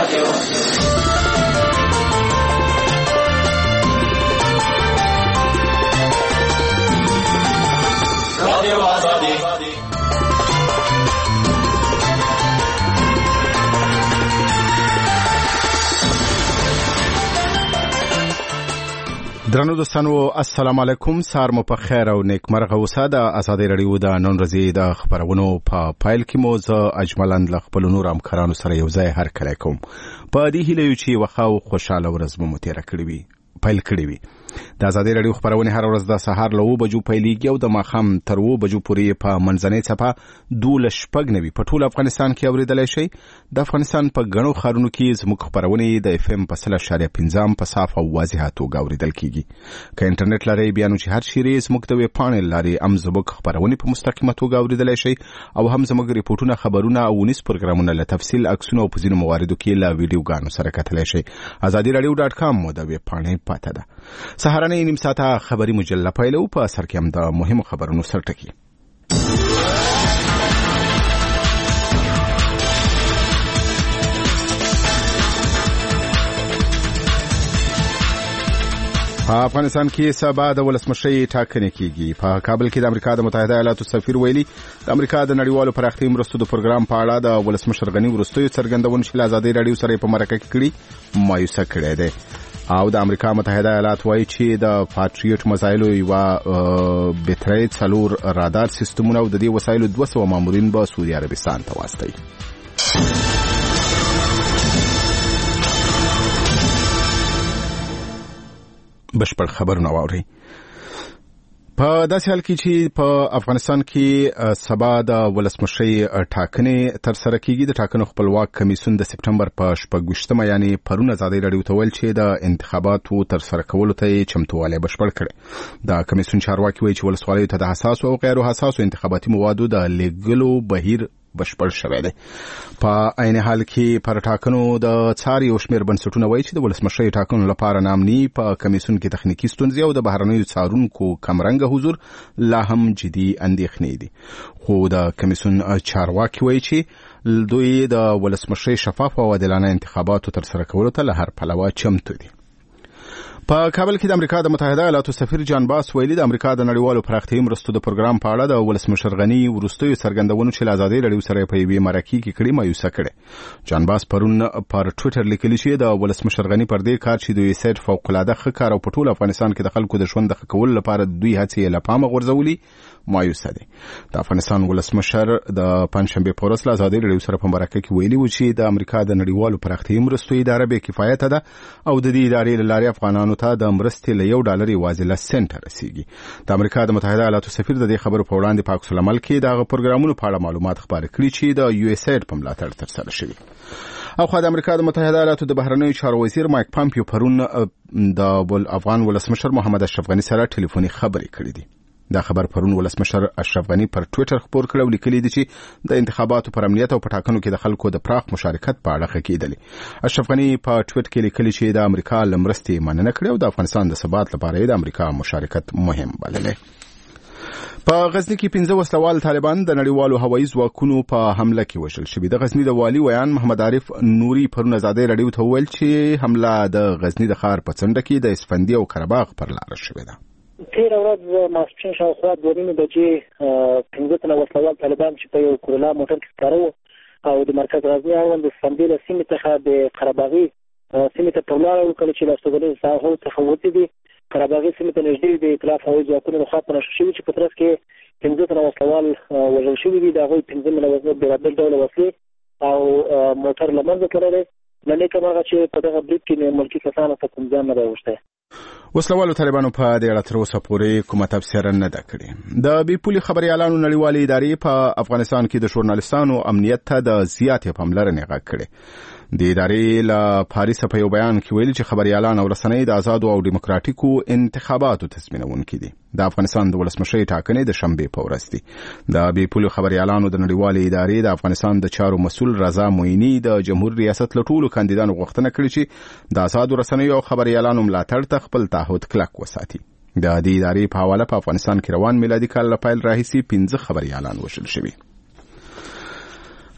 درنو دوستانو السلام علیکم، سار مو په خیر او نیکمرغه اوسه. د ازادي رادیو د نن ورځې د خبرونو په پایل کې مو زه اجملند له خپل نور همکارانو سره یو ځای هرکلی کوم. په دې هیله یو چې وخه او خوشاله ورځ مو تېره کړې وي پیل کړی وي. د ازادي رادیو خبرونه هر ورځ د سهار له 9 بجو پیلېږي او د ماښام تر 9 بجو پورې په منځنۍ څپه 12 په ټول افغانستان کې اوریدلای شي. د افغانستان په غنو خارونو کې زموږ خبرونه د اف ام په 0.5 په صاف او واضحه توګه اوریدل کیږي. که انټرنیټ لري بیا نو چې هر شيری زموږ د ویب پاڼې لري ام زموږ خبرونه په مستقیمه توګه اوریدلای شي او هم زموږ ریپورتونه، خبرونه او نس پروګرامونه له تفصیل عکسونه او په ځینو مواردو کې له ویډیوګانو سره کتلای شي. azadiradio.com مو د ویب پاڼې پاته ده. سهارنۍ نیم ساعته خبري مجله پیلو. په سر کې هم د مهمو خبرونو سرټکی. په افغانستان کې سبا د ولسمشي ټاکنې کیږي. په کابل کې د امریکا د متحده ایالاتو سفیر ویلي د امریکا د نړیوالو پراختیايي مرستو د پروګرام په اړه د ولسمشر غني وروستیو څرګندونې چې آزادي رادیو سره په مرکه کې کړي مایوسه کړي دي. او د امریکا متحده ایالات وایي چې د پاتریوټ مزایلو یو بټري څلور رادار سیستمونه او د دې وسایلو 200 مامورین به سعودي عربستان ته واستوي. بشپړ خبرونه واوري. په داسې حال کې چې په افغانستان کې سبا د ولسمشي ټاکنې تر سره کیږي. د ټاکنو خپلواک کمیسیون د سپټمبر په 26 یعنی پرون آزادي رادیو ته ویل چې د انتخاباتو تر سره کولو ته چمتووالی بشپړ کړي. د کمیسیون چارواکي وایي چې ولسوالیو ته د حساس او غیر حساس انتخاباتي موادو د لیږلو بهیر بشپړ شوی دی. په عین حال کې پر ټاکنو د څاري او شمیر بنسټونه وایي چې د ولسمشي ټاکنو لپاره نامني په کمیسیون کې تخنیکی ستونزې او د بهرنیو څارونکو کمرنګ حضور لا هم جدي اندېښنې دي. خو د کمیسیون چارواکي وایي چې دوی د ولسمشي شفاف او عادلانه انتخاباتو تر سره کولو ته له هر پلوه چمتو دي. په کابل کې د امریکا د متحده ایالاتو سفیر جان باس ویلي د امریکا د نړیوالو پراختیايي مرستو د پروګرام په اړه د ولسمشر غني وروستیو څرګندونو چې آزادي رادیو سره په یوې مرکه کې کړي مایوسه کړي. جان باس پرون پر ټوئیټر لیکلی چې د ولسمشر غني پر دې کار چې دوی سیټ فوق العاده ښه کار او په ټول افغانستان کې د خلکو د ژوند د ښه کولو لپاره دوی هڅې له پامه غورځولي مایوسه دي. د افغانستان ولسمشر د پنځشنبه په ورځ آزادي رادیو سره په مرکه کې ویلي و چې د امریکا د نړیوالو پراختیايي مرستو اداره به کفایت ده او د دې ادارې لارې افغانانو ته د مرستې له $1 یوازې ل سنت رسیږي. د امریکا د متحده ایالاتو سفیر د دې خبرو په وړاندې په عکس العمل کې د پروګرامونو په اړه معلومات خبرې کړې چې د یو اس ایډ په ملاتړ ترسره شوي. او خو د امریکا د متحده ایالاتو د بهرنیو چارو وزیر مایک پامپیو پرون د افغان ولسمشر محمد اشرف غني سره ټلیفوني خبرې کړې دي. دا خبر پرون ولسمشر اشرف غني پر ټوئیټر خبر کړ او لیکلی دی چې د انتخاباتو پر امنیت او پټاکنو کې د خلکو د پراخ مشارکت په اړه خکېدلی. اشرف غني په ټوئیټ کې لیکلی چې د امریکا لمرستي مننه کړې او د افغانستان د ثبات لپاره د امریکا مشارکت مهم بللی. په غزنی کې 15 وسلوال طالبان د نړیوالو هوایي ځواکونو په حمله کې وژل شوي. د غزنی د والی ویان محمد عارف نوري پرون آزادي رادیو ته ویل چې حمله د غزنی د ښار په څنډه کې د اسفندیه او قرهباغ پر لار شوې ده. تیر ورځ ماسپښین شاوخوا 2:30 بجې 15 وسلوال طالبان چې په یو کورولا موټر کې ښکاره وو او د مرکز غزنی اړوند د اسفندیه له سیمې څخه د قرهباغي سیمې ته په لاره وکړه چې له استوګنې ساحو څخه ووتې دي. قرهباغي سیمې ته نږدې د ائتلاف هوایي ځواکونو لخوا پناه شوي چې په ترڅ کې 15 وسلوال وژل شوي دي. د هغوی 15 بېلابېل ډوله وسلې او موټر له منځه تللی. له نیکه مرغه چې په دغه برید کې ملکي کسانو ته کوم زیان نه دی اوښتی. وسلوالو طالبانو په دې اړه تر اوسه پورې کومه تبصره نه ده کړې. د بې پولي خبريالانو نړیوالې ادارې په افغانستان کې د ژورنالستانو امنیت ته د زیاتې پاملرنې غږ کړې. د ادارې له پاریس په یو بیان کې ویلي چې خبريالان او رسنۍ د آزادو او دیموکراتیکو انتخاباتو تضمینونکي دي. د افغانستان د ولسمشي ټاکنې د شنبې په ورځ دي. د بې پولي خبريالانو د نړیوالې ادارې د افغانستان د چارو مسؤل رضا موینی د جمهور ریاست له ټولو کاندیدانو غوښتنه کړې چې د آزادو رسنیو او خبريالانو ملاتړ ته خپل تعهد کلک وساتي. د دې ادارې په حواله په افغانستان کې روان میلادي کال له پیل راهیسې 15 خبريالان وژل شوي.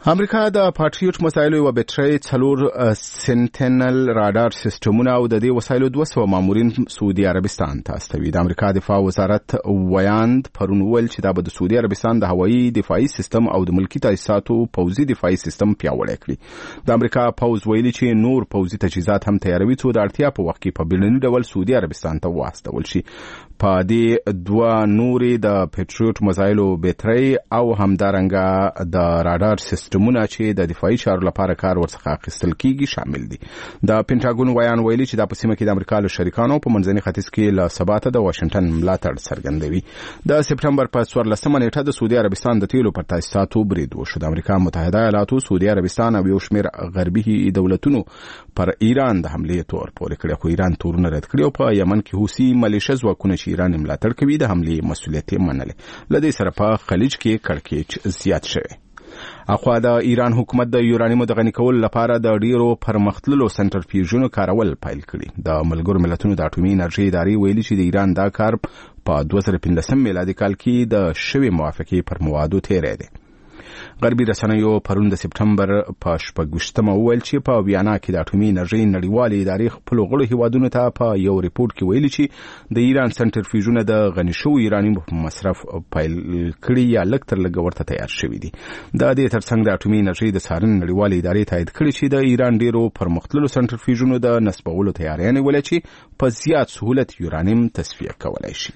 امریکا د پاټریوټ مسایلو یو بیټری 4 سنټینل رادار سیستمونه او د دې وسایلو 200 مامورین سعودي عربستان ته استوي. د امریکا دفاع وزارت ویاند پرون ویل چې دا به د سعودي عربستان د هوایي دفاعي سیستم او د ملکی تاسیساتو پوځي دفاعي سیستم پیاوړی کړي. د امریکا پوځ ویلي چې نور پوځي تجهیزات هم تیاروي څو د اړتیا په وخت کې په بیړني ډول سعودي عربستان ته واستول شي. په دې 2 نورې د پاټریوټ مسایلو بیټری او همدارنګه د رادار سیستمونه چې د دفاعي چارو لپاره کار ورڅخه اخیستل کیږي شامل دي. د پینټاګون ویان ویلي چې د پسیمه کې د امریکا له شریکانو په منځني ختیځ کې له سباته د واشنگټن ملاتړ څرګندوي. د سپټمبر په 14 نیټه د سعودي عربستان د تیلو پر تاسیساتو برید وشو. د امریکا متحده ایالاتو، سعودي عربستان او یو شمېر غربي دولتونو پر ایران د حملې تور پورې کړی، خو ایران تورونه رد کړي او په یمن کې حوثي ملیشه ځواکونه چې ایران ملاتړ کوي د حملې مسؤلیت یې منلې. له دې سره په خلیج کې کړکېچ زیات شوی. اخوا د ایران حکومت د یورانیمو د غني کولو لپاره د ډیرو پرمختللو سنټرفیوژونو کارول پیل کړي. د ملګرو ملتونو د اټومي انرژي ادارې ویلي چې د ایران دا کار په 2015 میلادي کال کې د شوی موافقې پر موادو تیری دی. غربي رسنیو پرون د سپټمبر په 26مه وویل چې په ویانا کې د اټومي انرژي نړیوالې ادارې خپل غړو هیوادونو ته په یو ریپورت کې ویلي چې د ایران سنټرفیوژونه د غني شوی یورانیم په مصرف پیل کړي یا لږ تر لږه ورته تیار شوي دي. د دې ترڅنګ د اټومي انرژي د څارنې نړیوالې ادارې تایید کړي چې د ایران ډیرو پرمختللو سنټرفیوژونو د نصبولو تیاری نیولې چې په زیات سهولت یورانیم تصفیه کولای شي.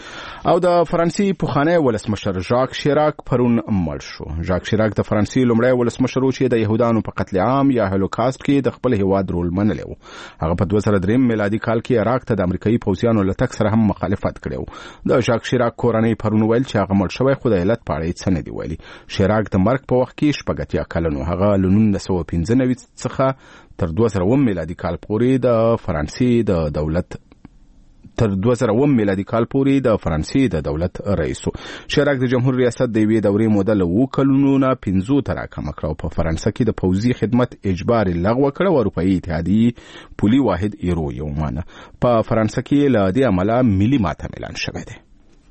او د فرانسې پخوانی ولسمشر ژاک شیراک پرون مړ شو. ژاک شیراک د فرانسې لومړی ولسمشر و چې د يهودانو په قتل عام یا هولوکاست کې د خپل هیواد رول منلی و. هغه په 2003 میلادي کال کې عراق ته د امریکایي پوځیانو له تګ سره هم مخالفت کړی و. د ژاک شیراک کورنۍ پرون ویل چې هغه مړ شوی خو د علت په اړه څه نه دی ویلي. شیراک د مرګ په وخت کې 80 کلن و. هغه له 1995 څخه تر 2000 میلادي کال پورې د فرانسې د دولت رئیس و. شیراک د جمهور ریاست د یوې دورې موده له 2 کلونو نه 15 ته راکمه کړه او په فرانسه کې د پوځي خدمت اجباري لغوه کړه او اروپایي اتحادیې پولي واحد ایرو یې ومانه. په فرانسه کې له دې امله ملي ماتم اعلان شوی دی.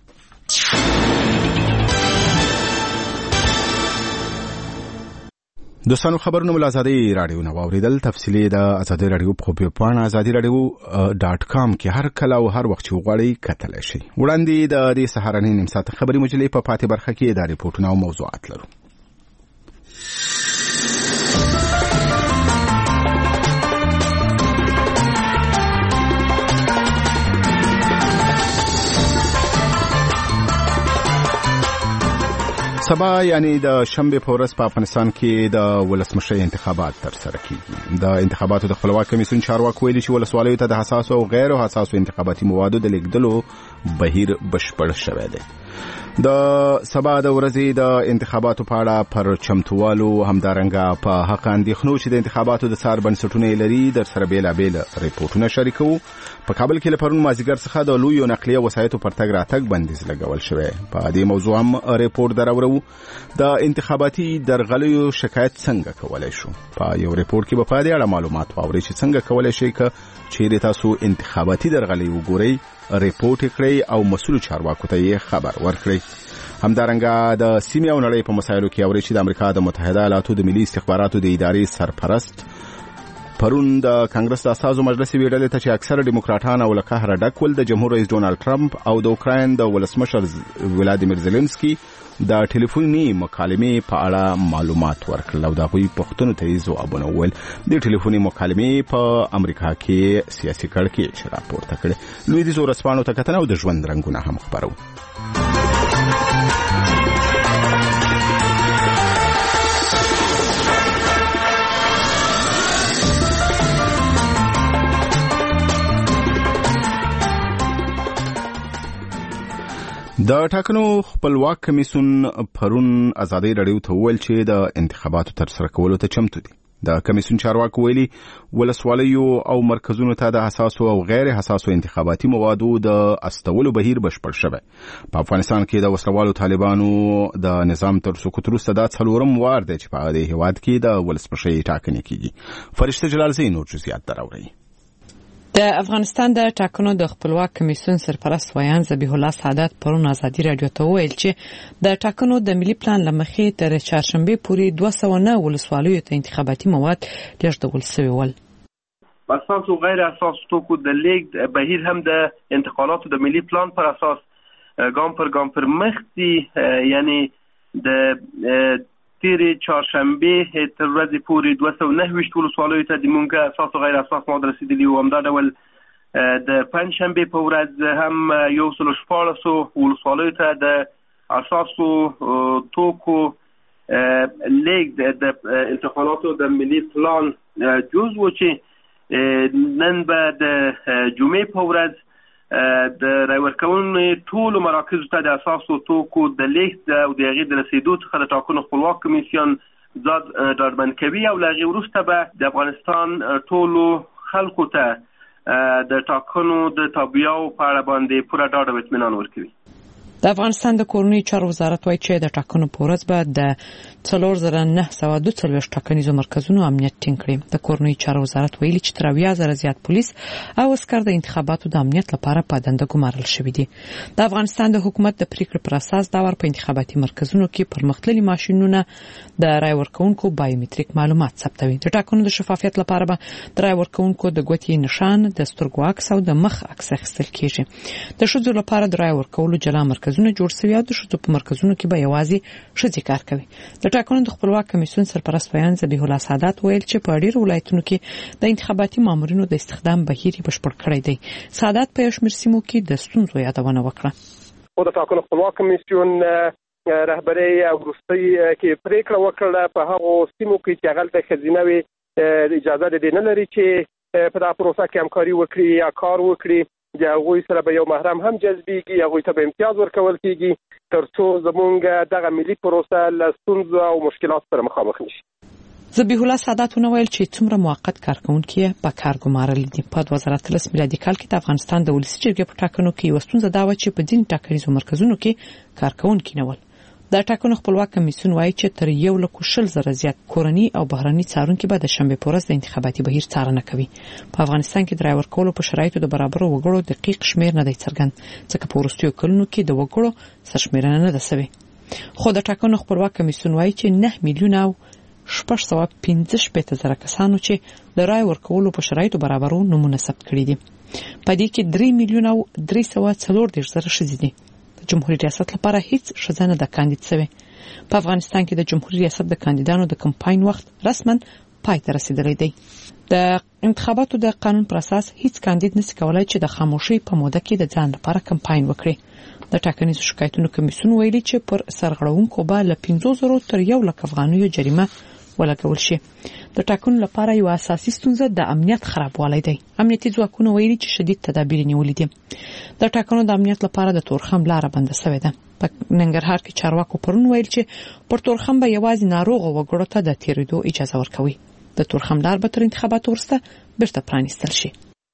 دوستانو خبرونه مل ازادي رادیو نو اوریدل. تفصیلی د ازادي رادیو په پیپان azadi.radio.com کې هر کله او هر وخت وغواړئ کتلی شئ. وړاندې د دې سهارنۍ نیم ساعت خبري مجلې په پاتې برخه کې د ریپورتونو او موضوعات لرو. سبا یعنی د شنبه په ورځ په افغانستان کې د ولسمشرۍ انتخابات ترسره کیږي. د انتخاباتو د خپلواک کمیسیون چارواکو ویلي چې ولسوالیو ته د حساسو او غیر حساسو انتخاباتي موادو د لیږدولو بهیر بشپړ شوی دی. د سبا د ورځې د انتخاباتو په اړه پر چمتووالو همدارنګه په حق اندېښنو چې د انتخاباتو د څار بنسټونه لري در سره بیلابیل ریپورټونه شریکو. په کابل کې له پرون مازدیګر څخه د لویو نقلیه وسایطو پر تګ راتګ بندیز لګول شوی. په دې موضوع هم ریپورټ درورو. د انتخاباتي درغلیو شکایت څنګه کولای شو؟ په یو ریپورټ کې په دې اړه معلومات واورئ چې څنګه کولای شئ چې تاسو انتخاباتي درغلي وګورئ، ریپورټ کړئ او مسؤل چارواکو ته یې خبر ورکړئ. همدارنګه د سیمې او نړۍ په مسایلو کې اورئ چې د امریکا د متحده ایالاتو د ملي استخباراتو د ادارې سرپرست پرون د کانګرس د اساسو مجلس ویډلې ته چې اکثره ډیموکراټان او له قهره ډک ول د جمهور رئیس ډونالد ټرمپ او د اوکراین د ولسمشر ولادیمیر زيلنسکي د ټلیفوني مکالمې په اړه معلومات ورکړل او د غوي پښتنو ته ځوابونه ول. د ټلیفوني مکالمې په امریکا کې سیاسي کړکېچ راپورته کړ. لوی دي زورسپانو ته کتنه او د ژوند رنگونه هم خبرو. د ټاکنو خپلواک کمیسیون پرون ازادي رادیو ته ویل چې د انتخاباتو ترسره کولو ته چمتو دي. د کمیسیون چارواکو ویلي ولسوالیو او مرکزونو ته د حساسو او غیر حساسو انتخاباتي موادو د استولو بهیر بشپړ شوی. په افغانستان کې د وسلوالو طالبانو د نظام تر سقوط وروسته دا څلورم وار دی چې په دې هیواد کې د ولسمشرۍ ټاکنې کیږي. فرشته جلال زین نور جزئیات دراوړي. د افغانستان د ټاکنو د خپلواک کمیسیون سرپرست ویان ذبیح الله سعادت پرون ازادي رادیو ته وویل چې د ټاکنو د ملي پلان لمخې تر چهارشنبه پورې 209 ولسوالیو ته انتخاباتي مواد لیږدول شوي ول. اساس و غیر اساس توکو د لیږد بهیر هم د انتقالاتو د ملي پلان پر اساس ګام پر مخ دي. یعنی د تیرې چهارشنبه تر ورځې پورې 209 ولسوالیو ته د مونږه اساس او غیر اساس مواد رسیدلي وو. همدا ډول د پنجشنبه په ورځ هم 114 ولسوالیو ته د اساسو توکو لیږد د انتقالاتو د ملي پلان جز و چې نن به د جمعې په ورځ د رای ورکونې ټولو مراکزو ته د اساسو توکو د لیږد او د هغې د رسیدو څخه د ټاکنو خپلواک کمیسیون ځان ډاډمن کوي او له هغې وروسته به د افغانستان ټولو خلکو ته د ټاکنو د تابعیاو په اړه باندې پوره ډاډ او اطمینان ورکوي. د افغانستان د کورنیو چارو وزارت وایي چې د ټاکنو په ورځ به د 4942 ټاکنیزو مرکزونو امنیت ټینګ کړي. د کورنیو چارو وزارت ویلي چې تر 80,000 زیات پولیس او عسکر د انتخاباتو د امنیت لپاره په دنده ګمارل شوي دي. د افغانستان د حکومت د پریکړې پر اساس دا ور په انتخاباتي مرکزونو کې پرمختللي ماشینونه د رای ورکونکو بایومټریک معلومات ثبتوي. د ټاکنو د شفافیت لپاره به د رای ورکونکو د ګوتې نشان، د سترګو عکس او د مخ عکس اخیستل کیږي. د ښځو لپاره د رای ورکولو جلا مرکزونه جوړ شوي او د ښځو په مرکزونو کې به یوازې ښځې کار کوي. د ټاکنو د خپلواک کمیسیون سرپرست ویان ذبیح الله سعادت ویل چې په ډیرو ولایتونو کې د انتخاباتي مامورینو د استخدام بهیر بشپړ کړی دی. سعادت په یو شمېر سیمو کې د ستونزو یادونه وکړه. د ټاکنو خپلواک کمیسیون رهبري او وروستۍ کې پریکړه وکړه په هغو سیمو کې چې هغه د ښځینه وي اجازه د دې نه لري چې په دا پروسه کې همکاري وکړي یا کار وکړي. د هغوی سره به یو محرم هم جذبېږي، هغوی ته به امتیاز ورکول کېږي تر څو زموږ دغه ملي پروسه له ستونزو او مشکلاتو سره مخامخ نشي. ذبیح الله سعادت وویل چې څومره موقت کارکونکي په کار ګمارل دي. په 2013 میلادي کال کې د افغانستان د ولسي جرګې په ټاکنو کې یو ستونزه دا و چې په ځینې ټاکنیزو مرکزونو کې کارکونکي نه ول. د ټاکنو خپلواک کمیسیون وایي چې تر 1,20,000 زیات کورني او بهرني څارونکي به د شنبې په ورځ د انتخاباتي بهیر څارنه کوي. په افغانستان کې د رای ورکولو په شرایطو د برابرو وګړو دقیق شمیر نه دی څرګند، ځکه په وروستیو کلونو کې د وګړو سرشمیرنه نه ده شوې. خو د ټاکنو خپلواک کمیسیون وایي چې 9 میلیونه او 615,000 کسانو چې د رای ورکولو په شرایطو برابرو نمونه ثبت کړي دي. په دې کې 3 میلیونه او 340,000 ښځې دي. جمهوریت ریاست لپاره هیڅ ښځه نه ده کاندید شوې. په افغانستان کې د جمهوریت ریاست د کاندیدانو د کمپاین وخت رسما پای ته رسیدلی دی. د انتخاباتو د قانون پر اساس هیڅ کاندید نشي کولای چې د خاموشۍ په موده کې د ځان لپاره کمپاین وکړي. د ټاکنیزو شکایتونو کمیسیون ویلي چې پر سرغړونکو به له 50,000 تر 1,00,000 افغانیو جریمه ولګول شي. د ټاکنو لپاره یو اساسي ستونزه د امنیت خرابوالی دی. امنیتي ځواکونه ویلي چې شدید تدابیر نیولي دي. د ټاکنو د امنیت لپاره د تورخم لاره بنده شوې ده. په ننګرهار کې چارواکو پرون ویل چې پر تورخم به یوازې ناروغ وګړو ته د تیریدو اجازه ورکوي. د تورخم لار به تر انتخاباتو وروسته بیرته پرانیستل شي.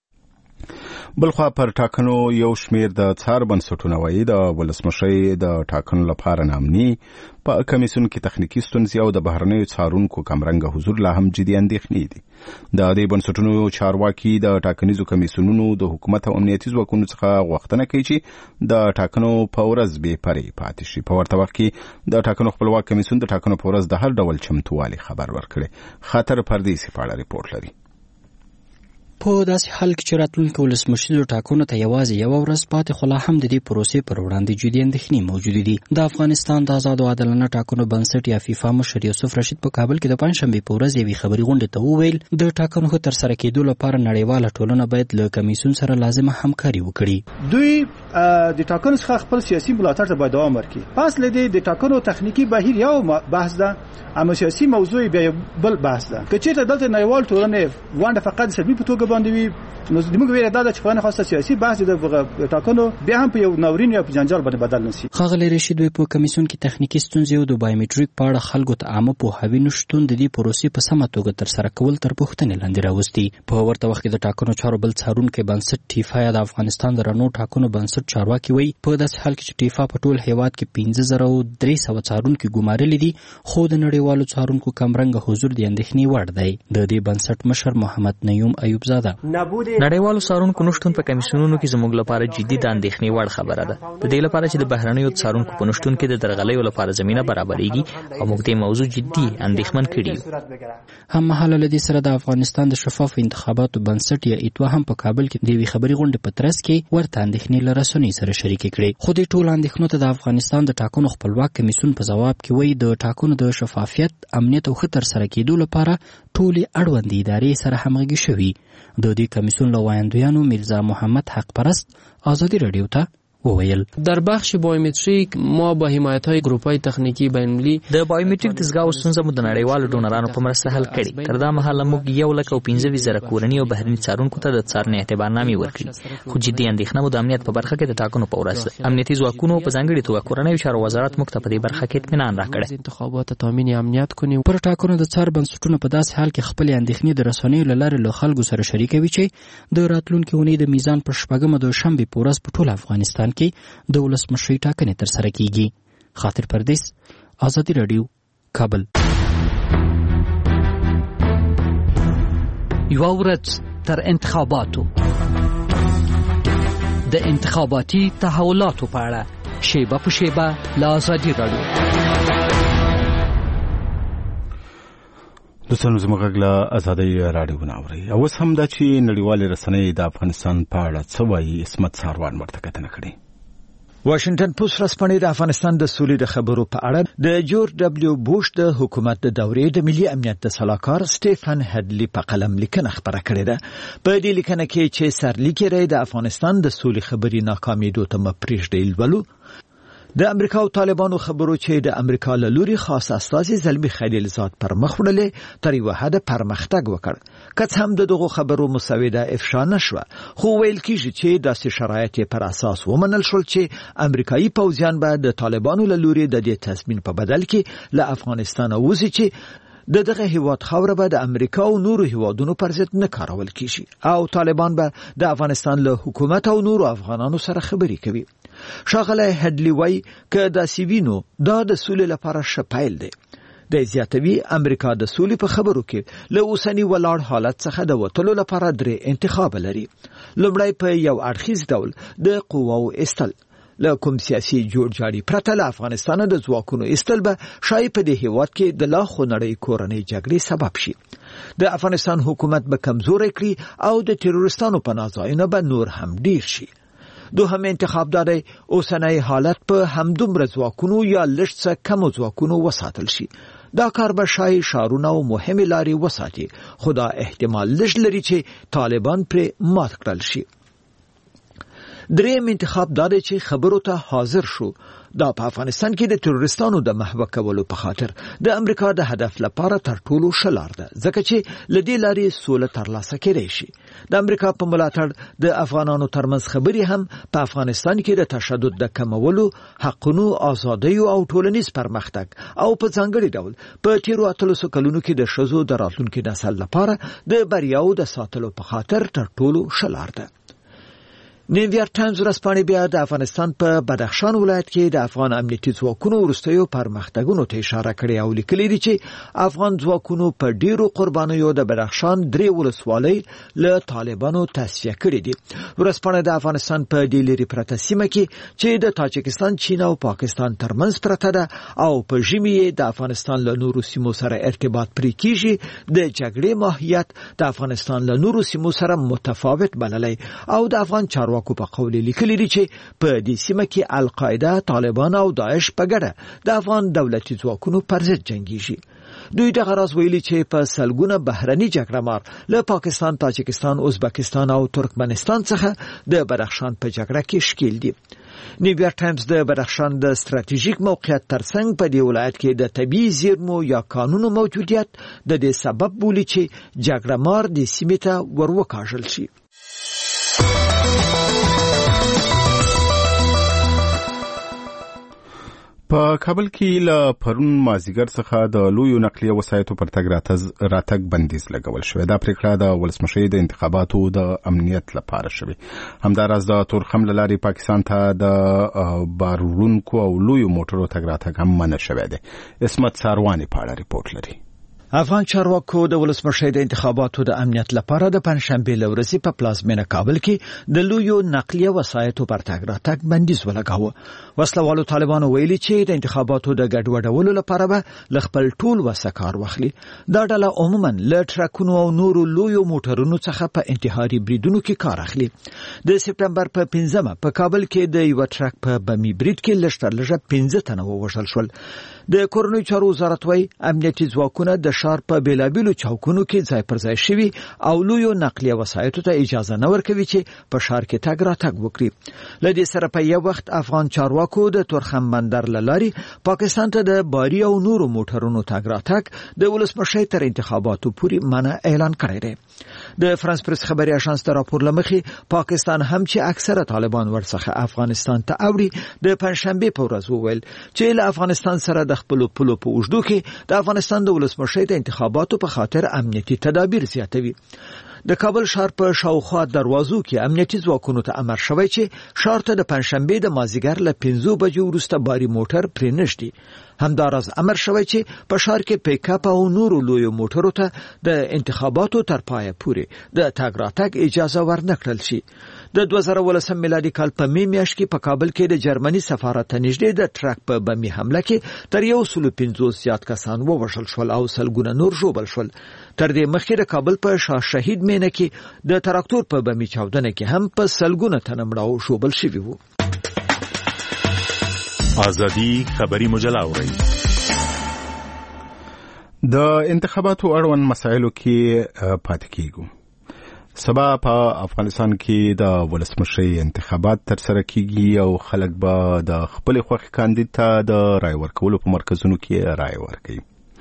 بلخوا پر ټاکنو یو شمیر د څار بنسټونه وایي د ولسمشۍ د ټاکنو لپاره نامني په کمیسیون کې تخنیکی ستونزې او د بهرنیو څارونکو کمرنګه حضور لا هم جدي اندېښنې دي. د دې بنسټونو چارواکي د ټاکنیزو کمیسیونونو د حکومت او امنیتي ځواکونو څخه غوښتنه کوي چې د ټاکنو په ورځ بې پرې پاتې شي. په ورته وخت کې د ټاکنو خپلواک کمیسیون د ټاکنو په ورځ د هر ډول چمتووالي خبر ورکړي. خاطر پردیسي په اړه ریپورت لري. په داسې حال کې چې راتلونکو ولسمشریزو ټاکنو ته یوازې یوه ورځ پاتې، خو لا هم د دې پروسې پر وړاندې جدي اندېښنې موجودې دي. د افغانستان د آزاد او عادلانه ټاکنو بنسټ یا فیفا مشر یوسف رشید په کابل کې د پنجشنبې په ورځ یوې خبري غونډې ته وویل د ټاکنو ښه ترسره کېدو لپاره نړیواله ټولنه باید له کمیسیون سره لازمه همکاري وکړي. دوی د ټاکنو څخه خپل سیاسي ملاتړ ته باید دوام ورکړي. پس له دې د ټاکنو تخنیکی بهیر یو بحث ده، اما سیاسي موضوع بیا بل بحث ده. که چېرته دلته نړیوال ټولنه وانډه فقط سلبي په توګه باندې وي، نو زموږ ویره دا چې فلانه خاصه سیاسي بحث د ټاکنو بیا هم په یو ناورین یا په جنجال باندې بدل نشي. ښاغلی رشید په کمیسیون کې تخنیکی ستونزې او د بایومټریک په اړه خلکو ته عامه پوهاوی نشتون د دې پروسې په سمه توګه ترسره کول تر پوښتنې لاندې راوستي. په ورته وخت کې د ټاکنو چارو بل څارونکی بنسټ ټیفا د افغانستان د رڼو ټاکنو بنسټ چارواکي وایي په داسې حال کې چې ټیفا په ټول هیواد کې 15,300 څارونکي ګمارلي دي، خو د نړیوالو څارونکو کمرنګه حضور د اندېښنې وړ دی. د دې بنسټ مشر محمد نعیم ایوب اجازه ده. نړیوالو څارونکو نشټون په کمیسیونونو کې زموږ لپاره جدي د اندېښنې وړ خبره ده. د دې لپاره چې د بهرنیو څارونکو په نشټون کې د درغلیو لپاره زمينه برابرېږي او موږ دې موضوع جدي اندېښمن کړي. هم مهاله لدی سره د افغانستان د شفاف انتخاباتو بنسټ یا ایتوا هم په کابل کې د وی خبري غونډې په ترڅ کې ورته اندېښنې لرسونی سره شریک کړي. خو د ټول اندېښنو ته د افغانستان د ټاکنو خپلواک کمیسیون په جواب کې وایي د ټاکنو د شفافیت، امنیت او خطر سره کېدو لپاره ټولې اړوندې ادارې سره همغږي شوي. د دې کمیسیون له وایندویانو میرزا محمد حق پرست ازادي رادیو ته وویل در بخش بایومتریک ما با حمایت‌های گروپ‌های تخنیکی بین‌المللي د بایومتریک دستګاو ستونزه مو د نړیوالو ډونرانو په مرسته حل کړې. تر دا مهاله موږ 1,15,000 کورنۍ او بهرني څارونکو ته د څارنې اعتبارنامې ورکړې. خو جدي اندېښنه مو د امنیت په برخه کې د ټاکنو په ورځ ده. امنیتي ځواکونو په ځانګړي توګه کورنۍ چارو وزارت موږ ته په دې برخه کې اطمینان راکړی. انتخابات تامین امنیت کنیم. پر ټاکنو د څار بنسټونو په داسې حال کې خپل اندېښنې د رسنیو له لارې له خلکو سره شریکوي چې د راتلونکي اونۍ د میزان پر شپږمه د شنبې په ورځ په ټول افغانستان کې د ولسمشرۍ ټاکنې ترسره کیږي. خاطر پردیس، ازادي رادیو، کابل. یو ورځ تر انتخاباتو، د انتخاباتي تحولاتو په اړه شیبه په شیبه له ازادي رادیو. دوستانو زموږ غږ له ازادي رادیو نه اورئ. اوس هم دا چې نړیوالې رسنۍ د افغانستان په اړه څه وایي، عصمت ساروان ورته کتنه کړې. واشنگټن پوسټ رسپانې د افغانستان د سولې د خبرو په اړه د جورج ډبلیو بوش د حکومت د دورې د ملي امنیت د سلاکار سټيفن هډلی په قلم لیکنه خبره کړې ده. په دې لیکنه کې چې سرلیکي رې د افغانستان د سولې خبرې ناکامیدو ته مپریږدي ولولو. د امریکا او طالبانو خبرو چې د امریکا له لوري خاص استازي زلمی خلیلزاد پر مخ وړلې تر یو حد پرمختګ وکړ. که هم دغه خبرو مسوده افشا نشوه، خو ویل کیږي چې داسې شرایط پر اساس ومنل شول چې امریکایي پوځیان به د طالبانو له لوري د دې تضمین په بدل کې له افغانستان وځي چې دغه هیواد خاوره به د امریکا او نورو هیوادونو پر ضد نه کارول کیږي او طالبان به د افغانستان له حکومت او نورو افغانانو سره خبرې کوي. شاغله هډلی وای که د سیوینو دا د سولې لپاره شپایل دی. د زیاتوي امریکا د سولې په خبرو کې له اوسنی ولاړ حالت څخه د وټلو لپاره درې انتخاب لري. لومړی په یو اړخیز ډول د قواو استل له کوم سیاسي جوړجاړي پرته له افغانستان د ځواکونو استل به شای په دې هیواد کې د لا خونړی کورنۍ جګړې سبب شي. د افغانستان حکومت به کمزوري کړي او د تروریستانو پناه ځایونه به نور هم ډیر شي. دوهم انتخاب دادی اوسنۍ حالت په همدومره ځواکونو یا لږ څه کم ځواکونو وساتل شي. دا کار به شای شارونه او مهمه لارې وساتي، خو دا احتمال لږ لري چې طالبان پر مات کړل شي. دریم انتخاب دادی چې خبرو ته حاضر شو. دا په افغانستان کې د تروریستانو د محو کولو په خاطر د امریکا د هدف لپاره تر ټولو شلار ده، ځکه چې لدې لارې سوله ترلاسه کېدای شي. د امریکا په ملاتړ د افغانانو ترمنځ خبرې هم په افغانستان کې د تشدد د کمولو، حقونو، ازادۍ او ټولنیز پرمختګ او په ځانګړي ډول په تیرو 8 کلونو کې د ښځو د راتلونکي نسل لپاره د بریاو د ساتلو په خاطر تر ټولو شلار ده. نیویارک ټایمز ورځپاڼې بیا د افغانستان په بدخشان ولایت کې د افغان امنیتي ځواکونو وروستیو پرمختګونو ته اشاره کړې او لیکلي دي چې افغان ځواکونو په ډیرو قربانیو د بدخشان 3 ولسوالۍ له طالبانو تصفیه کړې دي. ورځپاڼه د افغانستان په دې لري پرته سیمه کې چې د تاجکستان، چین او پاکستان ترمنځ پرته ده او په ژمي د افغانستان له نورو سیمو سره ارتباط پرې کیږي، د جګړې ماهیت د افغانستان له نورو سیمو سره متفاوت بللی او د افغان چارواکو په قول لیکلي دي چې په دې سیمه کې القاعده، طالبان او داعش په ګډه د افغان دولتي ځواکونو پر ضد جنگیږي. دوی دغه راز ویلي چې په سلګونه بهرني جګړهمار له پاکستان، تاجکستان، ازبکستان او ترکمنستان څخه د بدخشان په جګړه کې شکیل دي. نیویارک ټایمز د بدخشان د ستراتیژیک موقعیت ترڅنګ په دې ولایت کې د طبیعي زیرمو یا کانونو موجودیت د دې سبب بولي چې جګړهمار د سیمې ته وروکاږل شي. په کابل کې له پرون مازیګر څخه د لویو نقلیه وسایطو پر تګ راتګ بندیز لګول شوی. دا پریکړه د ولسمشرۍ د انتخاباتو د امنیت لپاره شوی. همداراز د تورخم له لارې پاکستان ته د بارونکو او لویو موټرو تګ راتګ هم منع شوی دی. عصمت ساروان په اړه ریپورت لري. افغان چارواکو د ولسمشر د انتخاباتو د امنیت لپاره د پنځشنبه لورځي په پلازمینه کابل کې د لویو نقلیه وسایطو پر تګ راتګ بندیز ولګاوه. وسلوالو طالبانو ویلي چې د انتخاباتو د ګډوډولو لپاره به خپل ټول وسه کار واخلي. دا ډله عموما له ټرکونو او نورو لویو موټرونو څخه په انتحاري بریدونو کې کار اخلي. د سپټمبر په 15 په کابل کې د یو ټرک په بمی برید کې لږ 15 تنه ووژل شول. د کورنۍ چارو وزارت وايي امنیتي ځواکونه د ښار په بیلابیلو چوکونو کې ځای پر ځای شوي او لویو نقلیه وسایطو ته اجازه نه ورکوي چې په ښار کې تګ راتګ وکړي. له دې سره په یو وخت افغان چارواکو د تورخم بندر له لارې پاکستان ته د باري او نورو موټرونو تګ راتګ د ولسمشر تر انتخاباتو پورې منع اعلان کړی دی. د فرانس پریس خبري اژانس د راپور لمخې پاکستان هم چې اکثره طالبان ورڅخه افغانستان ته اوړي د پنځشنبه په ورځ وویل چې له افغانستان سره د خپل پلو په اوږدو کې د افغانستان د ولسمشر د انتخاباتو په خاطر امنیتي تدابیر زیاتوي. د کابل ښار په شاوخوا دروازو کې امنیتي ځواکونو ته امر شوی چې ښار ته د پنځشنبه د مازیګر له 5 بجو وروسته باري موټر پرې نشي. همداراز امر شوی چې په ښار کې پیک اپ او نورو لویو موټرو ته د انتخاباتو تر پایه پورې د تګ راتګ اجازه ورنکړل شي. د 2018 میلادي کال په می میاشت کې په کابل کې د جرمني سفارت ته نږدې د ټرک په بمی حمله کې تر 150 زیات کسان ووژل شول او سلګونه نور ژوبل شول. تر دې مخکې د کابل په شاه شهید مینه کې د تراکتور په بمی چاودنه کې هم په سلګونه تنه مړه او ژوبل شوي وو. آزادی خبری مجله اورئ. د انتخاباتو اړوند مسایلو کې پاتې کیږو. سبا په افغانستان کې د ولسمشر انتخابات تر سره کیږي او خلک به د خپل خوښ کاندید ته د رای ورکولو په مرکزونو کې رای ورکوي.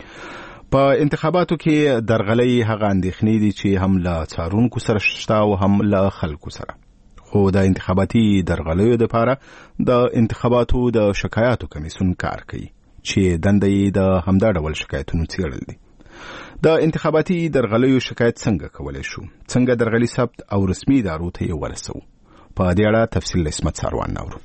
په انتخاباتو کې درغلي هغه اندېښنې دي چې هم له څارونکو سره شته او هم له خلکو سره. خو د انتخاباتي درغلیو لپاره د انتخاباتو د شکایاتو کمیسیون کار کوي چې دنده یې د همدا ډول شکایتونو څیړل دي. د انتخاباتي درغلیو شکایت څنګه کولای شو؟ څنګه درغلي ثبت او رسمي ادارو ته ورسو؟ په دې اړه تفصیل اسمت ساروان نورو.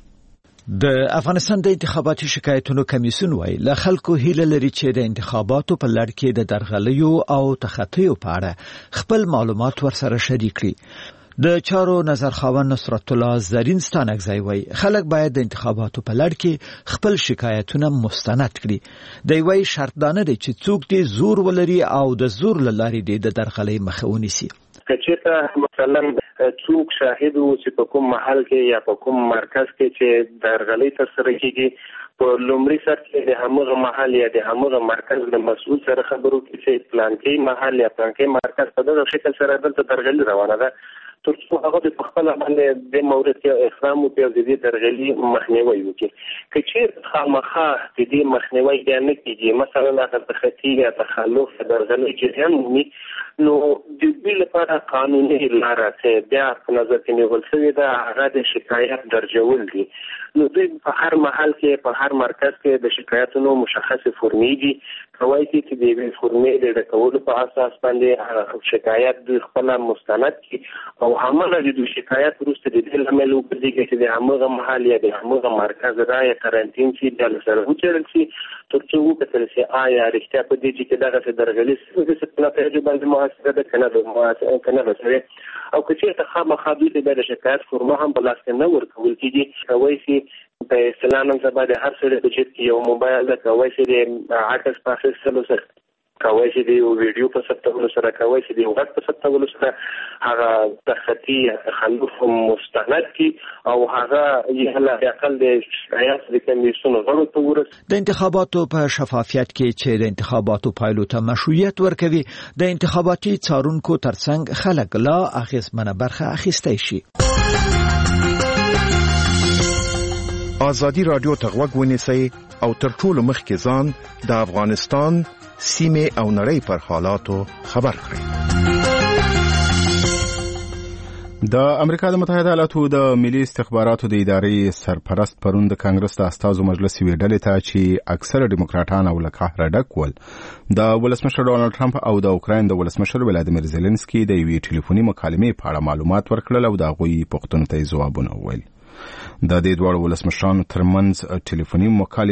د افغانستان د انتخاباتي شکایتونو کمیسیون وايي له خلکو هیله لري چې د انتخاباتو په لړ کې د درغلیو او تخطیو په اړه خپل معلومات ورسره شریک کړي. د چارو نظر خاوند نصرت الله زرین ستانکزی وای خلک باید د انتخاباتو په لړ کې خپل شکایتونه مستند کړي. د وی شرط دانه دی چې څوک دې زور ولري او د زور لاري د درغلي مخه ونیسي. کچېته مثلا څوک شاهد وو چې په کوم محل کې یا په کوم مرکز کې چې درغلي تر سره کیږي په لومړي سر کې د همغه محل یا د همغه مرکز د مسؤل سره خبرو کې چې پلان کې محل یا پلان کې مرکز په دغه شکل سره دلته درغلي روانه ده ترڅو هغه په خپل باندې د مورد کې احرام او د دې درغلي مخنیوي وکړي. کچې خامخا د دې مخنیوي نه کیږي مثلا اگر تخطی یا تخلف درغلي جریان وي نو د دې لپاره قانوني لار څه بیا په نظر کې نیول شوی دا هغه د شکایت درجول دي. نو دوی په هر محل کې په هر مرکز کې د شکایتونو مشخص فورمې دي کوي چې د دې فورمې د ډکولو په اساس باندې شکایت د خپل مستند کی او همغه د شکایت وروسته د دې لامل وګرځي چې د همغه محل یا د همغه مرکز راي کارانتین شي د سره وچرل شي ترڅو وکړل شي آیا رښتیا په دې چې دغه درغلي څه په نتیجه باندې محاسبه ده کنه سره او کچې ته خامخا د شکایت فورمه هم بلاس نه ورکول کیږي کوي چې په اسلام سبا د هر څه د چې یو موبایل د کوي چې د عکس په اخیستلو سره کوي چې د ویډیو په ثبتولو سره کوي چې د وخت په ثبتولو سره هغه تخطی خلوف مستند کی او هغه یې له اقل د شکایت د کمیسیون غړو ته ورس. د انتخاباتو په شفافیت کې چې د انتخاباتو پایلو ته مشروعیت ورکوي د انتخاباتي څارونکو ترڅنګ خلک لا اخیستمنه برخه اخیستی شي. آزادی رادیو ته غوږ ونیسئ او تر ټولو مخکې ځان د افغانستان سیمې او نړۍ پر حالاتو خبر کړئ. د امریکا د متحده ایالاتو د ملي استخباراتو د ادارې سرپرست پرون د کانګرس د استازو مجلس یوې ډلې ته چې اکثره ډیموکراټان او له قهره ډک ول د ولسمشر ډونالد ټرمپ او د اوکراین د ولسمشر ولادیمیر زيلنسکي د یوې ټلیفوني مکالمې په اړه معلومات ورکړل او د هغوی پوښتنو ته ځوابونه وویل. د دې دوه ولسمشرانو ترمنځ ټلیفوني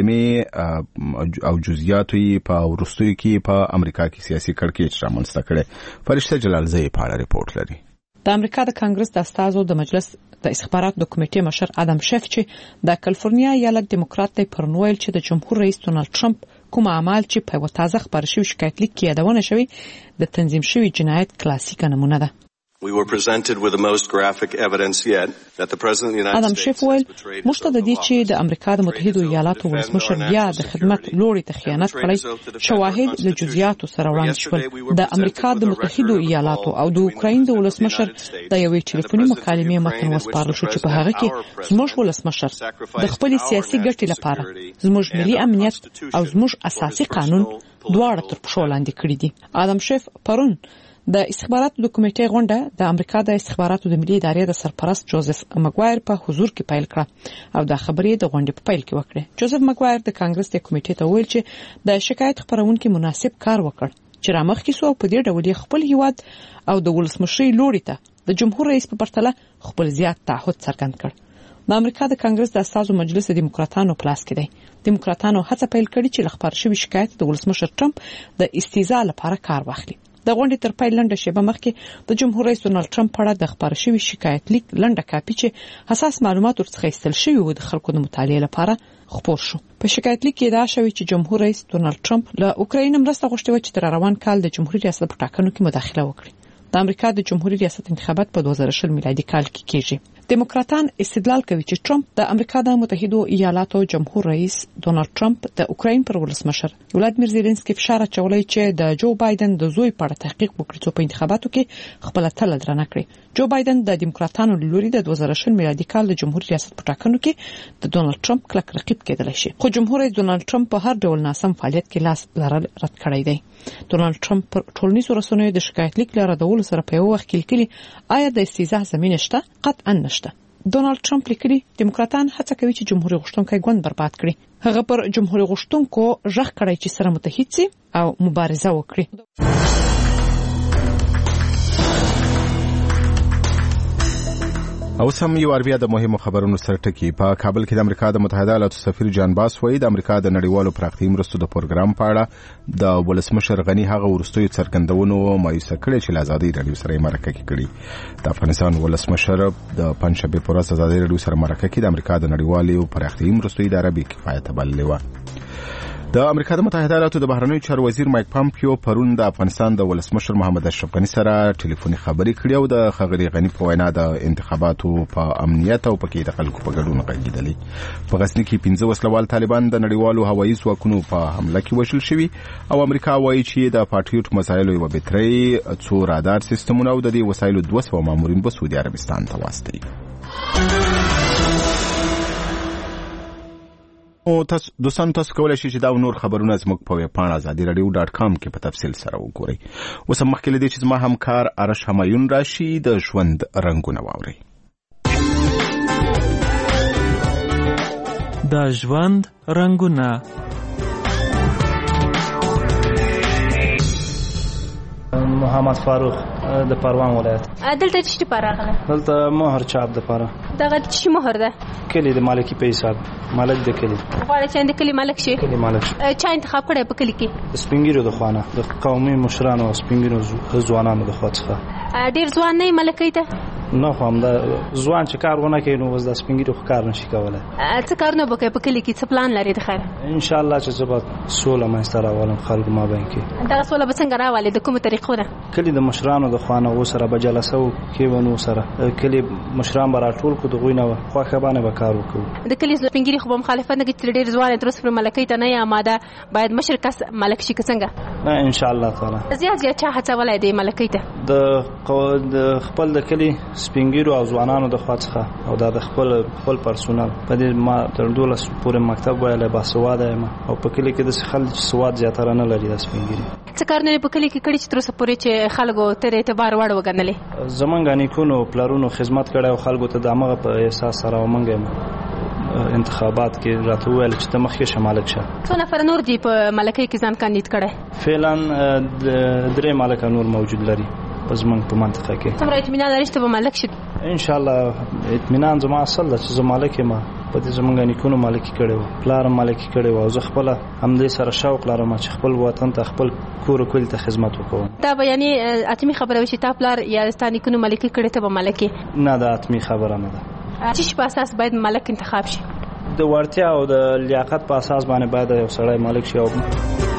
مکالمې او جزئیات په وروستیو کې په امریکا کې سیاسي کړکېچ رامنځته کړي. فرشته جلالزی په اړه ریپورت لري. د امریکا د کانګرس د استازو د مجلس د استخباراتو د کمیټې مشر ادم شیف چې د کالیفورنیا ایالت دیموکرات دی پرون ویل چې د جمهور رئیس ډونالد ټرمپ کوم اعمال چې په تازه خبر شوی شکایت لیک کې یادونه شوی د تنظیم شوی جنایت کلاسیک نمونه ده. We were presented with the most graphic evidence yet that the President of the United States Sheffield مشته د دې چې د امریکا د متحده ایالاتو ولسمشر بیا د خدمت لوري ته خیانت کړی شواهد له جزئیاتو سره وړاندې شول. د امریکا د متحده ایالاتو او د اوکراین د ولسمشر د یوې ټلیفوني مکالمې متن وسپارل شو چې په هغه کې زموږ ولسمشر د خپل سیاسي ګټې لپاره زموږ ملي امنیت او زموږ اساسي قانون دواړه تر پښو لاندې کړی دي. ادم شیف پرون د استخباراتو د کمیټې غونډه د امریکا د استخباراتو د ملي ادارې د سرپرست جوزف مګوایر په حضور کې پیل کړه او د خبرې د غونډې په پیل کې وکړه. جوزف مګوایر د کانګرس د کمیټې ته ویل چې د شکایت خبرونکو مناسب کار وکړ چې رامخ کې سو په دې ډول خپل هیواد او د ولسمشرۍ لوري ته د جمهور رئیس په پرتله خپل زیات تعهد څرګند کړ. د امریکا د کانګرس د استازو مجلس د دیموکراتانو پلاس کې دی. دیموکراتانو هڅه پیل کړې چې لخبر شوی شکایت د ولسمشر ټرمپ د استیزا لپاره کار واخلي. د غونډې تر پیل لنډه شیبه مخکې د جمهور رئیس ډونالد ټرمپ په اړه د خبر شوی شکایت لیک لنډه کاپي چې حساس معلومات ورڅخه ایستل شوی و د خلکو د مطالعې لپاره خپور شو. په شکایت لیک کې دا شوی چې جمهور رئیس ډونالد ټرمپ له اوکراین مرسته غوښتي و چې تر روان کال د جمهوریت ریاست په ټاکنو کې مداخله وکړي. د امریکا د جمهوریت ریاست انتخابات په 2020 میلادي کال کې کیږي. دیموکراتان استدلال کوي چې ټرمپ د امریکا د متحده ایالاتو جمهور رئیس ډونالد ټرمپ د اوکراین پر ولسمشر ولادیمیر زيلنسکي فشار اچولی چې د جو بایدن د زوی په اړه تحقیق وکړي چې په انتخاباتو کې خپل تل درنه کړي. جو بایدن د دیموکراتانو لوري د 2020 میلادي کال د جمهوریت ریاست په ټاکنو کې د ډونالد ټرمپ کلک رقیب کېدلی شي. خو جمهور رئیس ډونالد ټرمپ په هر ډول ناسم فعالیت کې لاس لرل رد کړی دی. ډونالد ټرمپ پر ټولنیزو رسنیو د شکایت لیک لاره د ول سره په یو وخت کې لیکلي آیا د استیزا زمینه شته؟ قطعا نشته. ډونالد ټرمپ لیکلي دیموکراتان هڅه کوي چې جمهوریت غوښتونکي ګوند برباد کړي. هغه پر جمهوریت غوښتونکو ژغ کړی چې سره متحد شي او مبارزه وکړي. او سم یو بیا د مهمو خبرونو سره ټکی. په کابل کې د امریکا د متحده ایالاتو سفیر جان باس وایي د امریکا د نړیوالو پراختیایي مرستو د پروګرام په اړه د ولسمشر غنی هغه ورستوي څرګندونو مایوسه کړي چې آزادي رادیو سره مرکه کړي. د افغانستان ولسمشر د پنځشنبه پر ورځ آزادي رادیو سره مرکه کړي د امریکا د نړیوالو پراختیایي مرستو اداره به کفایت بللې و. د امریکا د متحده ایالاتو د بهرنیو چارو وزیر مایک پامپیو پرون د افغانستان د ولسمشر محمد اشرف غنی سره ټلیفوني خبرې کړې او د خغری غنی په وینا د انتخاباتو په امنیت او پکې د خلکو په ګډون غږیدلې. په غزنی کې 15 وسلوال طالبان د نړیوالو هوایي ځواکونو په حمله کې وژل شوي او امریکا وایي چې د پاټریوټ مسایلو یو بټري څو رادار سیستمونه او د دې وسایلو 200 مامورین په سعودي عربستان ته واستوي. او دوستان تاسو کولای شئ چې دا نور خبرونه زموږ په ویب پاڼه azadi.radio.com کې په تفصیل سره وګورئ. اوس هم مخکې لدی چې زما همکار ارش همایون راشي د ژوند رنگونه واوري. د ژوند رنگونه محمد فاروق د پروان ولایت. دلته چې پراغله دلته مهر چاپ د پاره دغه چې مهر ده کلی د مالکی په حساب مالک د کلی غواړي چې د کلی مالک شي. کلی مالک چا انتخاب کړی په کلی کې؟ سپینګیرو د خوانه د قومي مشرانو سپینګیرو ځوانانو د خواڅخه. ډیر ځوان نه ملکې ته نه هم دا ځوان چې کارونه کوي نو وز د سپینګیرو کار نشي کولای. څه کارونه وکړي په کلی کې؟ څه پلان لري د خیر؟ ان شاء الله چې زبر سوله مې راولم خلک ما باندې کې. دا سوله به څنګه راولي د کومه طریقو نه؟ کلی د مشرانو د خوانه و سره به جلسه کې ونو سره کلی مشران برا ټول کو د غوینه خوخه باندې به کار وکړو. د کلی سپینګیري خو مخالفت نه کوي ډیر ځوان تر اوسه ملکې ته نه آماده باید مشر کس ملک شي څنګه؟ نه ان شاء الله تعالی زیات چا هڅه ولای دی ملکې ته د خپل د کلی سپینګیرو او ځوانانو د خواڅخه او د خپل پرسونل په دې ما تر 12 پورې مکتب وایله باسواده یم او په کلی کې د خلک سواد زیاتره نه لري د سپینګیري. څه کارونه په کلی کې کړی چې تر اوسه پورې چې خلکو تر اعتبار وړ وګڼلې؟ زمونږ نیکونو پلارونو خدمت کړي او خلکو ته دماغه په احساس سره ومنګم انتخابات کې راته ویل چې ته مخکې شمالک شه. څو نفر نور دی په ملکې کې ځان کاندید کړي؟ فعلا 3 ملک نور موجود لري په زمونږ په منطقه کې. څومره اطمینان لري چې به ملک شي؟ ان شاء الله اطمینان زما اصل د چې مالک ما په دې زمونږ نیکونو مالکی کړي وو پلار مالکی کړي وو زه خپل هم دې سره شوق لرم چې خپل وطن ته خپل کور کول ته خدمت وکوم. دا به یعنی اتمی خبره وي چې تا پلار یا ستا نیکونو مالکی کړي ته به مالکی نه دا اتمی خبره نه ده. چې په اساس باید مالک انتخاب شي د ورتیا او د لیاقت په اساس باندې باید یو سړی مالک شي.